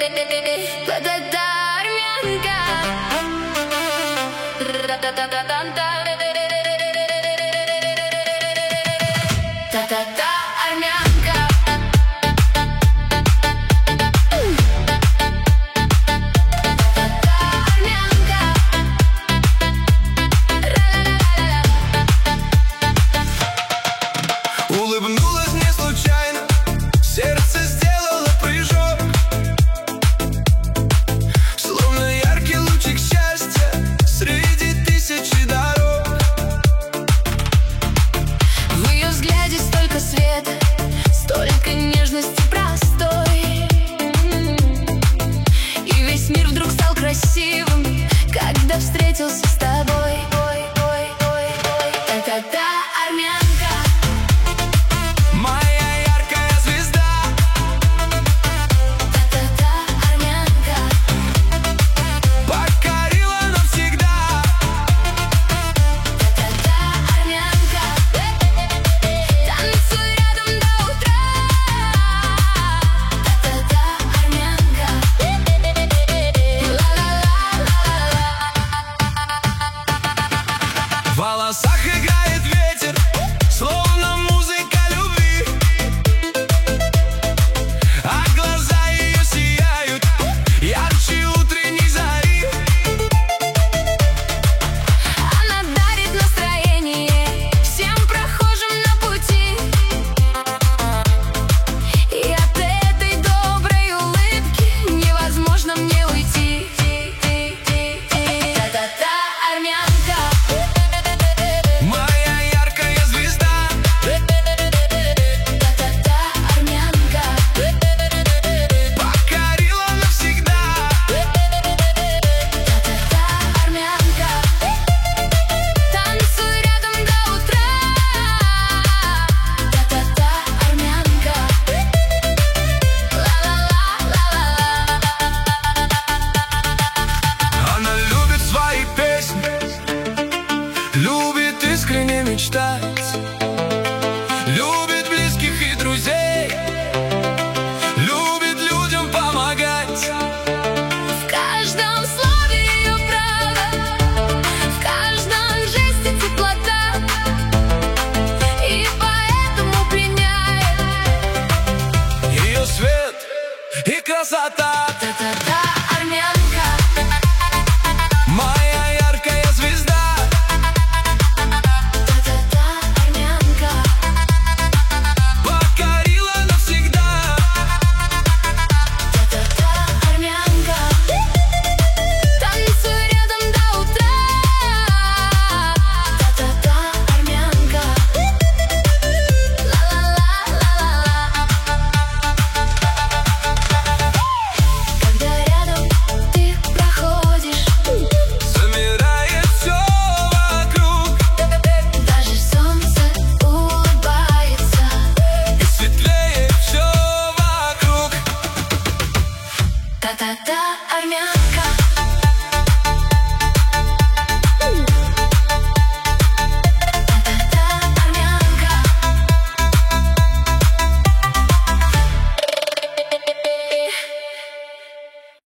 Та-та-та, армянка. Та-та-та, армянка. Улыбнулась не случайно, сердце сделало прыжок, словно яркий лучик счастья среди тысячи дорог. В ее взгляде столько света, столько нежности простой, и весь мир вдруг стал красивым, когда встретился с тобой. Та-та-та, армянка. Моя яркая звезда. Та-та-та, армянка. Покорила навсегда. Та-та-та, армянка. Танцуй рядом до утра. Та-та-та, армянка. Ла-ла-ла-ла-ла. В волосах играет ветер, словно музыка любви, а глаза ее сияют ярче утренней зари. Она дарит настроение всем прохожим на пути, и от этой доброй улыбки невозможно мне уйти. Та-та-та, армянка. Моя яркая звезда. Та-та-та, армянка. Покорила навсегда. Та-та-та, армянка. Танцуй рядом до утра. Та-та-та, армянка. Ла-ла-ла-ла-ла. Она любит свои песни, любит искренне мечтать, любит близких и друзей, любит людям помогать. В каждом слове ее правда, в каждом жесте теплота, и поэтому пленяет Ее свет и красота.